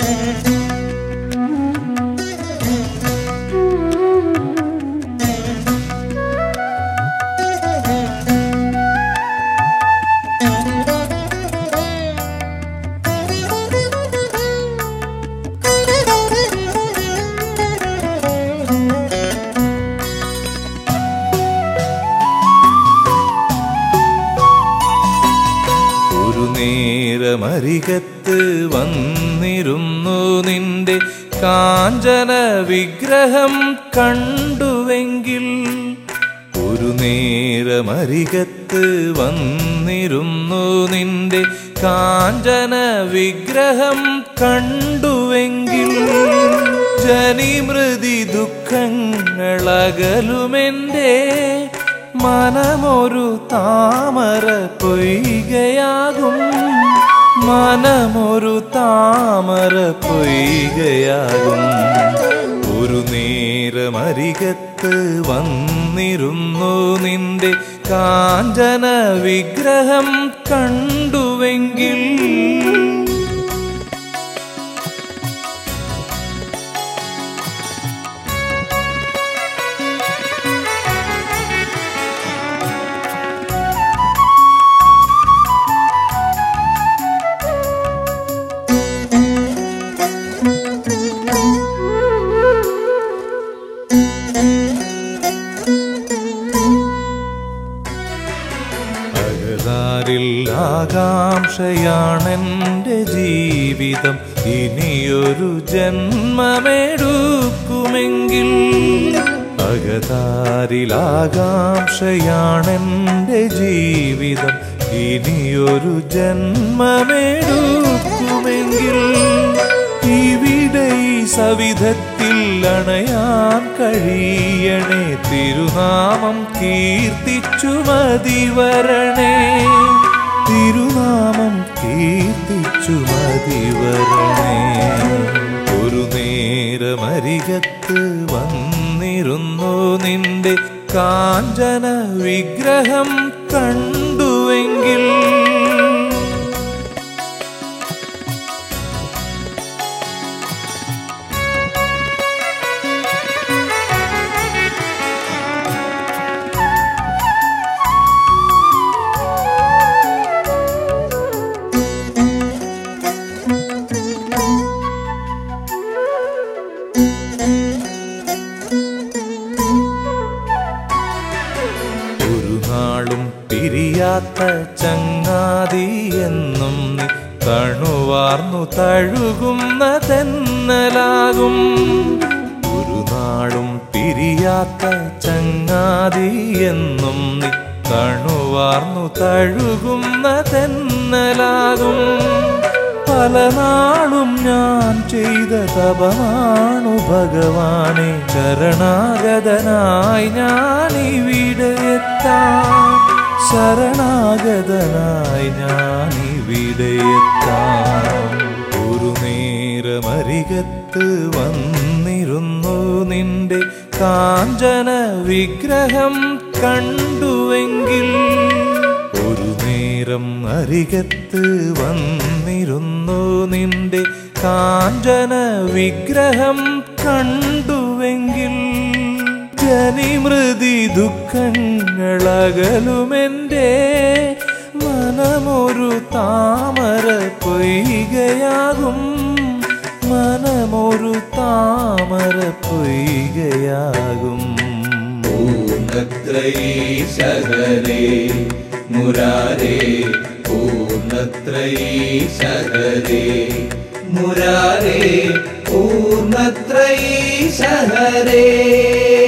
നേരമരികത്ത് വന്നിരുന്നു നിന്റെ കാഞ്ചന വിഗ്രഹം കണ്ടുവെങ്കിൽ ഒരു നേരമരികത്ത് വന്നിരുന്നു നിന്റെ കാഞ്ചന വിഗ്രഹം കണ്ടുവെങ്കിൽ ജനിമൃതി ദുഃഖങ്ങളകലുമെൻ്റെ മനമൊരു താമര പൊയ്കയാകും മനമൊരു താമര പൊയ്കയാകും ഒരു നേരമരികത്ത് വന്നിരുന്നു നിന്റെ കാഞ്ചന വിഗ്രഹം കണ്ടുവെങ്കിൽ ആകാംക്ഷയാണെൻ്റെ ജീവിതം ഇനിയൊരു ജന്മമെടുക്കുമെങ്കിൽ അകതാരിലാകാംക്ഷയാണെൻ്റെ ജീവിതം ഇനിയൊരു ജന്മമെടുക്കുമെങ്കിൽ ഇവിടെ ഈ സവിധത്തിൽ അണയാൻ കഴിയണേ തിരുനാമം കീർത്തിച്ചു മതി വരണേ തിരുനാമം കീർത്തിച്ചു മതി വരണേ ഒരു നേരമരികത്ത് വന്നിരുന്നു നിന്റെ കാഞ്ചന വിഗ്രഹം കണ്ടുവെങ്കിൽ പിരിയാത്ത ചങ്ങാതി എന്നും നീ തണുവാർന്നു തഴുകുന്ന തെന്നലാകും ഒരു നാളും പിരിയാത്ത ചങ്ങാതി എന്നും നീ തണുവാർന്നു തഴുകുന്ന തെന്നലാകും പല നാളും ഞാൻ ചെയ്ത തപമാണു ഭഗവാനെ ശരണാഗതനായി ഞാനിവിടെ എത്താം ശരണാഗതനായി ഞാനിവിടെ എത്താം ഒരു നേരമരികത്ത് വന്നിരുന്നു നിന്റെ കാഞ്ചന വിഗ്രഹം കണ്ടുവെങ്കിൽ ഒരു നേരം അരികത്ത് വന്നിരുന്നു നിന്റെ കാഞ്ചന വിഗ്രഹം കണ്ടുവെങ്കിൽ ജനിമൃതി ദുഃഖങ്ങളകലുമെൻ്റെ മനമൊരു താമര പൊയ്കയാകും മനമൊരു താമര പൊയ്കയാകും പൂർണ്ണത്രയീശഹരേ മുരാരേ പൂർണ്ണത്രയീശഹരേ മുരാരേ പൂർണ്ണത്രയീശഹരേ